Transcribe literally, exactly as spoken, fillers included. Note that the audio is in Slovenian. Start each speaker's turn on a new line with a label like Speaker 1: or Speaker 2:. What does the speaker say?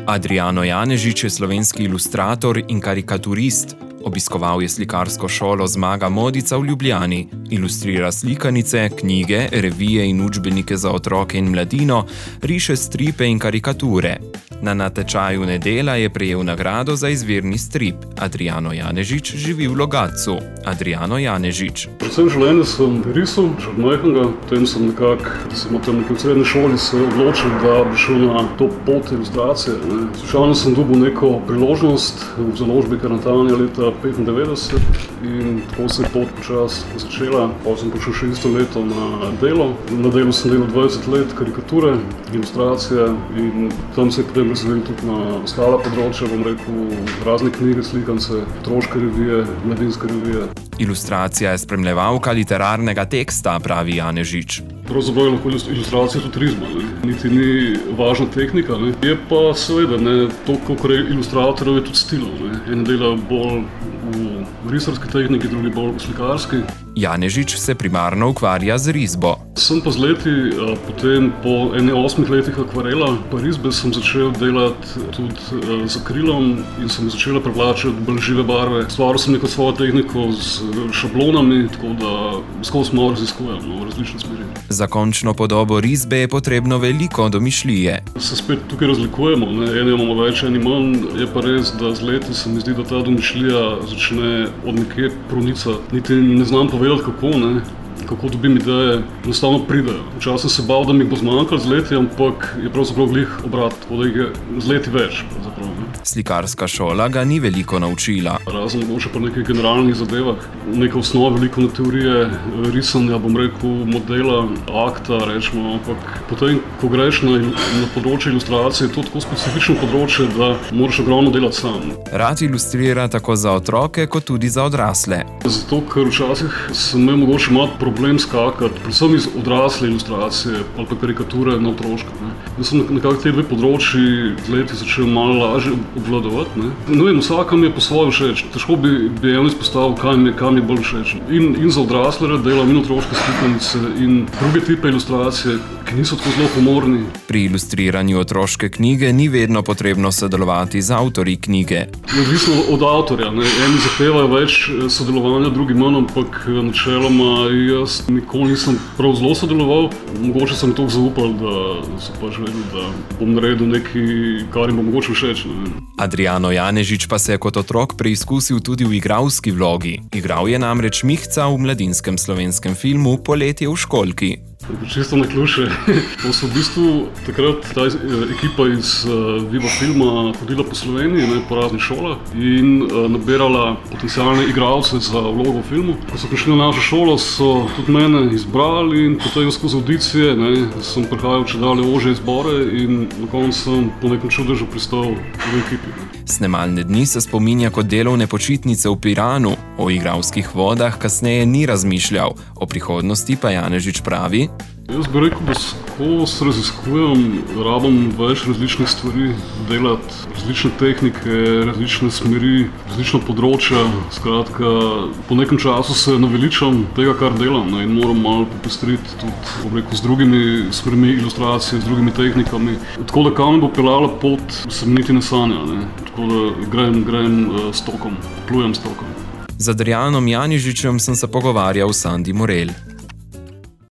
Speaker 1: Adriano Janežič je slovenski ilustrator in karikaturist. Obiskoval je slikarsko šolo Zmaga Modica v Ljubljani. Ilustrira slikanice, knjige, revije in učbenike za otroke in mladino, riše stripe in karikature. Na natečaju Nedela je prejel nagrado za izvirni strip. Adriano Janežič živi v Logatcu. Adriano Janežič.
Speaker 2: Predvsem življenje sem risal, že od majhnega. Potem sem nekako, da sem tam nekaj v srednji šoli se odločil, da bi šel na to pot ilustracije. Slučajno sem dobil neko priložnost v založbi Karantanija leta petindevetdeset in tako se je pot počas začela. Pa sem prišel še isto leto na delo. Na delu sem delal dvajset let karikature, ilustracije in tam se je potem razvil tudi na ostala področja, bom rekel, razne knjige, slikance, otroške revije, mladinske revije.
Speaker 1: Ilustracija je spremljevalka literarnega teksta, pravi Janežič.
Speaker 2: Pravzaprav je lahko ilustracija tudi rizma, ne? Niti ni važna tehnika, ne? Je pa seveda, ne, to, kako je ilustratorov, je tudi stilov, ne? En dela bolj v risarski tehniki, drugi bolj v slikarski.
Speaker 1: Janežič se primarno ukvarja z risbo.
Speaker 2: Sem pa z leti, potem po ene osmih letih akvarela, pa risbe sem začel delati tudi z akrilom in sem začela privlačiti bolj žive barve. Stvaril sem neko svojo tehniko z šablonami, tako da skozi malo raziskujem v različne smeri.
Speaker 1: Za končno podobo risbe je potrebno veliko domišljije.
Speaker 2: Se spet tukaj razlikujemo, ne? Eni imamo več, eni manj. Je pa res, da z leti se mi zdi, da ta domišljija začne od nekje pronicati. Niti ne znam povedati, kako, ne? Kako dobim ideje, enostavno pridejo. Včasih se bal, da mi bo zmanjkalo z leti, ampak je pravzaprav glih obrat, tako da jih je z leti več.
Speaker 1: Slikarska šola ga ni veliko naučila.
Speaker 2: Razen mogoče pa nekaj generalnih zadevah, neka osnova, veliko na teorije, risanja, bom rekel, modela, akta, rečemo, ampak potem, ko greš na, na področje ilustracije, je to tako specifično področje, da moraš ogromno delati sam.
Speaker 1: Rad ilustrira tako za otroke, kot tudi za odrasle.
Speaker 2: Zato, ker včasih sem imel mogoče malo problem skakati, predvsem iz odrasle ilustracije ali pa karikature na otroške. Ne. Jaz sem nekako te dve področji z leti začel malo lažje obvladovati. Ne. Ne vem, vsaka mi je po svoje všeč. Težko bi, bi eno izpostavil, kaj mi, kaj mi je bolj všeč. In, in za odrasle delam, in otroške slikanice, in druge tipe ilustracije, ki niso tako zelo humorni.
Speaker 1: Pri ilustriranju otroške knjige ni vedno potrebno sodelovati z avtorji knjige.
Speaker 2: Odvisno od avtorja. Ne. Eni zahtevajo več sodelovanja, drugi manj, ampak načeloma jaz nikoli nisem prav zelo sodeloval. Mogoče sem toliko zaupal, da so pač vedeli, da bom naredil nekaj, kar jim bo mogoče všeč. Ne.
Speaker 1: Adriano Janežič pa se je kot otrok preizkusil tudi v igralski vlogi. Igral je namreč Mihca v mladinskem slovenskem filmu Poletje v školjki.
Speaker 2: Čisto na ključe. Pa so v bistvu takrat ta ekipa iz uh, Viva filma hodila po Sloveniji, ne, po raznih šolah in uh, nabirala potencialne igralce za vlogo v filmu. Ko so prišli na našo šolo, so tudi mene izbrali in potem skozi audicije, ne, sem prihajal če dalje ožje izbore in na koncu sem po nekem čudežu pristal v ekipi.
Speaker 1: Snemalne dni se spominja kot delovne počitnice v Piranu. O igralskih vodah kasneje ni razmišljal. O prihodnosti pa Janežič pravi:
Speaker 2: Jaz bi rekel, da skozi raziskujem, rabim več različnih stvari, delati različne tehnike, različne smeri, različna področja. Skratka, po nekem času se naveličam tega, kar delam, ne, in moram malo popestriti tudi, bom rekel, z drugimi smermi ilustracije, z drugimi tehnikami. Tako da kam me bo peljala pot, se mi niti ne sanja, ne. Tako da grem, grem uh, s tokom, plujem s tokom.
Speaker 1: Z Adrianom Janežičem sem se pogovarjal Sandi Morel.